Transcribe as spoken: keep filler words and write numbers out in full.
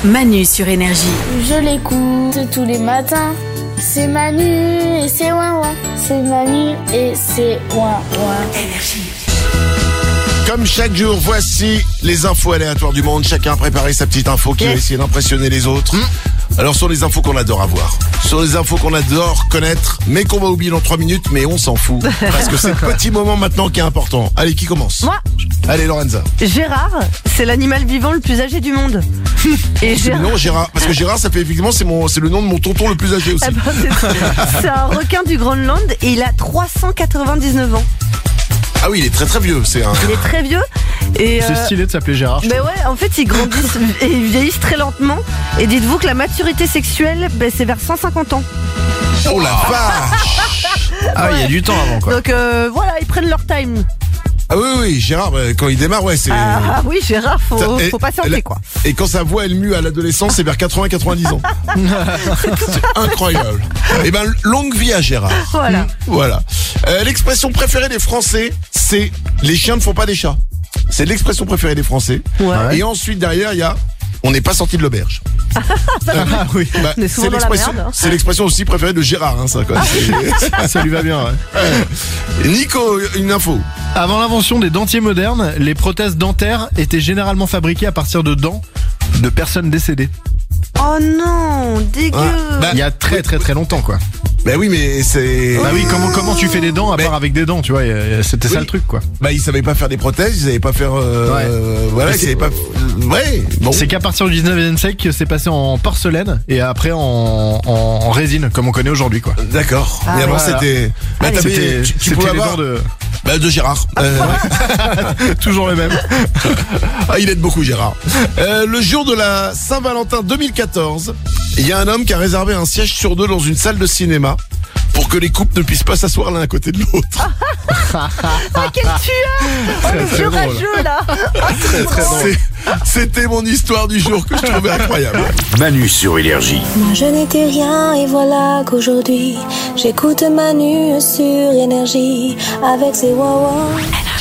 Manu sur Énergie. Je l'écoute tous les matins. C'est Manu et c'est ouin ouin. C'est Manu et c'est ouin ouin. Énergie. Comme chaque jour, voici les infos aléatoires du monde. Chacun a préparé sa petite info qui yes. va essayer d'impressionner les autres. Mmh. Alors, sur les infos qu'on adore avoir, sur les infos qu'on adore connaître, mais qu'on va oublier dans trois minutes, mais on s'en fout. Parce que c'est le petit moment maintenant qui est important. Allez, qui commence ? Moi. Allez, Lorenza. Gérard, c'est l'animal vivant le plus âgé du monde. Et Gérard... Non, Gérard, parce que Gérard, ça fait effectivement, c'est, mon, c'est le nom de mon tonton le plus âgé aussi. Ah ben, c'est, c'est un requin du Groenland et il a trois cent quatre-vingt-dix-neuf ans. Ah oui, il est très très vieux. C'est un... Il est très vieux. Et c'est euh... stylé de s'appeler Gérard. Mais ouais, en fait, ils grandissent et ils vieillissent très lentement. Et dites-vous que la maturité sexuelle, ben, c'est vers cent cinquante ans. Oh la vache. Ah, il ouais. y a du temps avant, quoi. Donc euh, voilà, ils prennent leur time. Ah oui, oui, Gérard, quand il démarre, ouais, c'est... Ah, ah oui, Gérard, faut, ça, et, faut patienter, quoi. Et quand sa voix, elle mue à l'adolescence, c'est vers quatre-vingts à quatre-vingt-dix ans. C'est incroyable. Et ben, longue vie à Gérard. Voilà. Voilà. Euh, l'expression préférée des Français, c'est « les chiens ne font pas des chats ». C'est l'expression préférée des Français. Ouais. Et ensuite, derrière, il y a « on n'est pas sorti de l'auberge ». Ah oui. Bah, c'est, c'est, l'expression, hein. c'est l'expression aussi préférée de Gérard, hein, ça, quoi. C'est... ça lui va bien, ouais. Nico, une info. Avant l'invention des dentiers modernes, les prothèses dentaires étaient généralement fabriquées à partir de dents de personnes décédées. Oh non, dégueu. Ah, bah, il y a très très très longtemps, quoi. Bah oui, mais c'est... Bah oui, comment, comment tu fais des dents à mais... part avec des dents, tu vois, c'était oui. ça le truc, quoi. Bah ils savaient pas faire des prothèses, ils savaient pas faire... Euh, ouais. euh, voilà, ils savaient pas... Ouais, bon. C'est qu'à partir du dix-neuvième siècle que c'est passé en porcelaine et après en, en, en résine, comme on connaît aujourd'hui, quoi. D'accord. Ah, mais avant voilà. c'était... Bah, ah, c'était, tu, tu c'était pouvais les avoir... dents de... Bah de Gérard. Euh... Toujours le même. Ah, il aide beaucoup Gérard. Euh, le jour de la Saint-Valentin deux mille quatorze, il y a un homme qui a réservé un siège sur deux dans une salle de cinéma pour que les couples ne puissent pas s'asseoir l'un à côté de l'autre. Ah, quel tueur! Oh, le vieux rageux, là! Ah, très, très drôle. C'était mon histoire du jour que je trouvais incroyable. Manu sur Énergie. Moi je n'étais rien et voilà qu'aujourd'hui j'écoute Manu sur Énergie avec ses wawa.